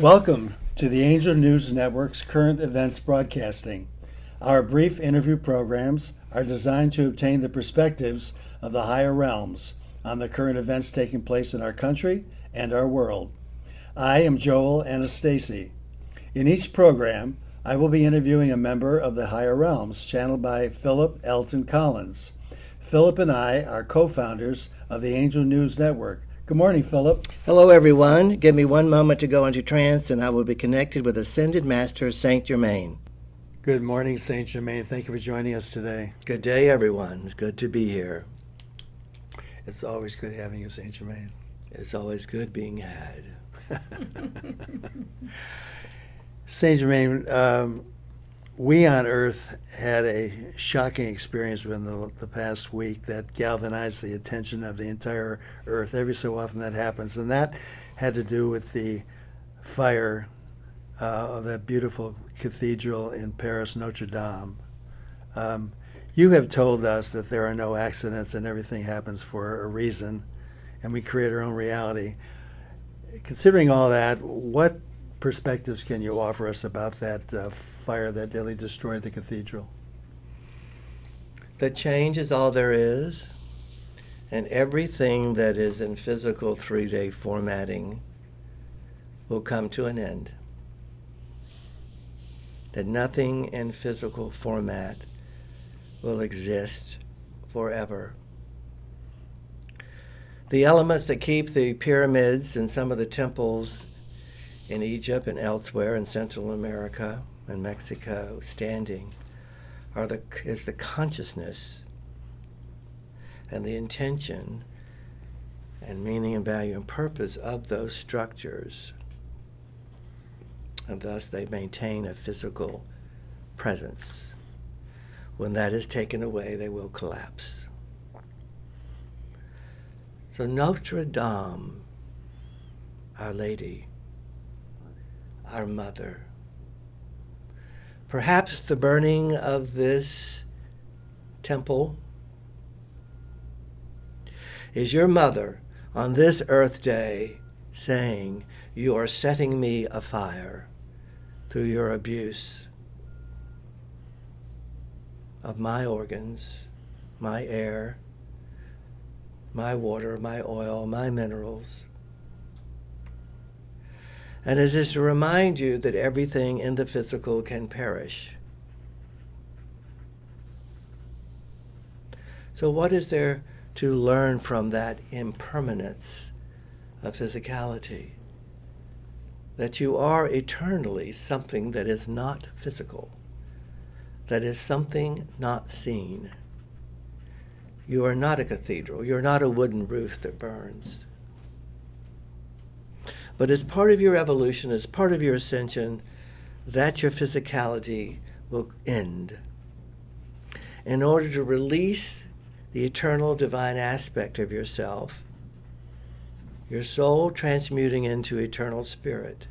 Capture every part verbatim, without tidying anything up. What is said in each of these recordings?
Welcome to the Angel News Network's current events broadcasting. Our brief interview programs are designed to obtain the perspectives of the higher realms on the current events taking place in our country and our world. I am Joel Anastasi. In each program, I will be interviewing a member of the higher realms, channeled by Philip Elton Collins. Philip and I are co-founders of the Angel News Network. Good morning, Philip. Hello, everyone. Give me one moment to go into trance, and I will be connected with Ascended Master Saint Germain. Good morning, Saint Germain. Thank you for joining us today. Good day, everyone. It's good to be here. It's always good having you, Saint Germain. It's always good being had. Saint Germain, um, we on Earth had a shocking experience within the, the past week that galvanized the attention of the entire Earth. Every so often that happens, and that had to do with the fire uh, of that beautiful cathedral in Paris, Notre Dame. Um, you have told us that there are no accidents and everything happens for a reason, and we create our own reality. Considering all that, what perspectives can you offer us about that uh, fire that nearly destroyed the cathedral? The change is all there is, and everything that is in physical three-day formatting will come to an end. That nothing in physical format will exist forever. The elements that keep the pyramids and some of the temples in Egypt and elsewhere in Central America and Mexico standing are the is the consciousness and the intention and meaning and value and purpose of those structures, and thus they maintain a physical presence. When that is taken away, they will collapse. So Notre Dame, Our Lady, our mother. Perhaps the burning of this temple is your mother on this earth day saying, you are setting me afire through your abuse of my organs, my air, my water, my oil, my minerals. And it is to remind you that everything in the physical can perish. So what is there to learn from that impermanence of physicality? That you are eternally something that is not physical, that is something not seen. You are not a cathedral. You're not a wooden roof that burns. But as part of your evolution, as part of your ascension, that your physicality will end in order to release the eternal divine aspect of yourself, your soul transmuting into eternal spirit.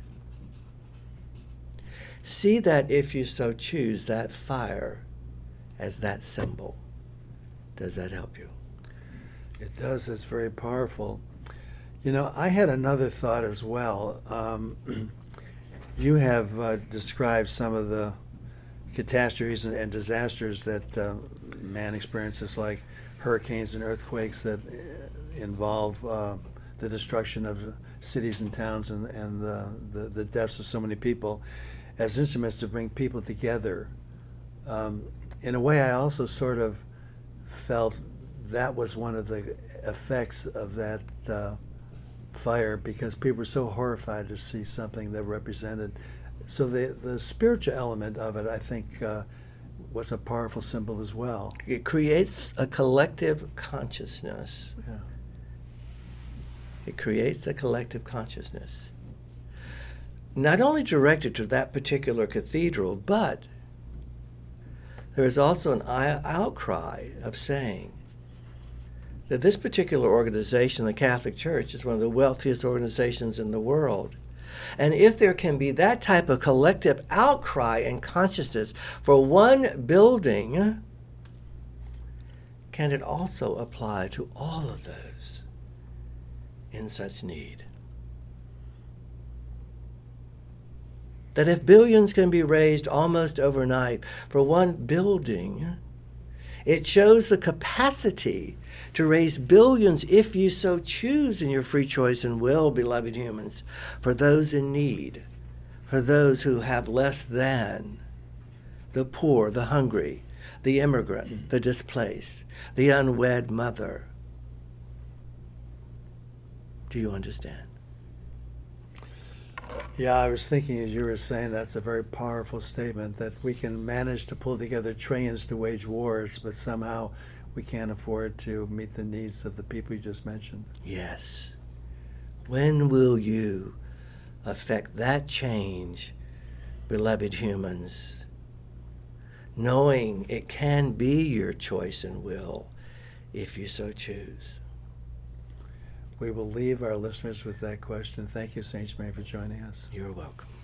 See that, if you so choose, that fire as that symbol. Does that help you? It does. It's very powerful. You know, I had another thought as well. Um, you have uh, described some of the catastrophes and, and disasters that uh, man experiences, like hurricanes and earthquakes that involve uh, the destruction of cities and towns and, and the, the, the deaths of so many people, as instruments to bring people together. Um, in a way, I also sort of felt that was one of the effects of that uh, fire, because people were so horrified to see something that represented. So the the spiritual element of it, I think, uh, was a powerful symbol as well. It creates a collective consciousness. Yeah. It creates a collective consciousness. Not only directed to that particular cathedral, but there is also an outcry of saying that this particular organization, the Catholic Church, is one of the wealthiest organizations in the world. And if there can be that type of collective outcry and consciousness for one building, can it also apply to all of those in such need? That if billions can be raised almost overnight for one building, it shows the capacity to raise billions if you so choose in your free choice and will, beloved humans, for those in need, for those who have less than, the poor, the hungry, the immigrant, the displaced, the unwed mother. Do you understand? Yeah, I was thinking as you were saying, that's a very powerful statement, that we can manage to pull together trillions to wage wars, but somehow we can't afford to meet the needs of the people you just mentioned. Yes. When will you affect that change, beloved humans, knowing it can be your choice and will if you so choose? We will leave our listeners with that question. Thank you, Saint Germain, for joining us. You're welcome.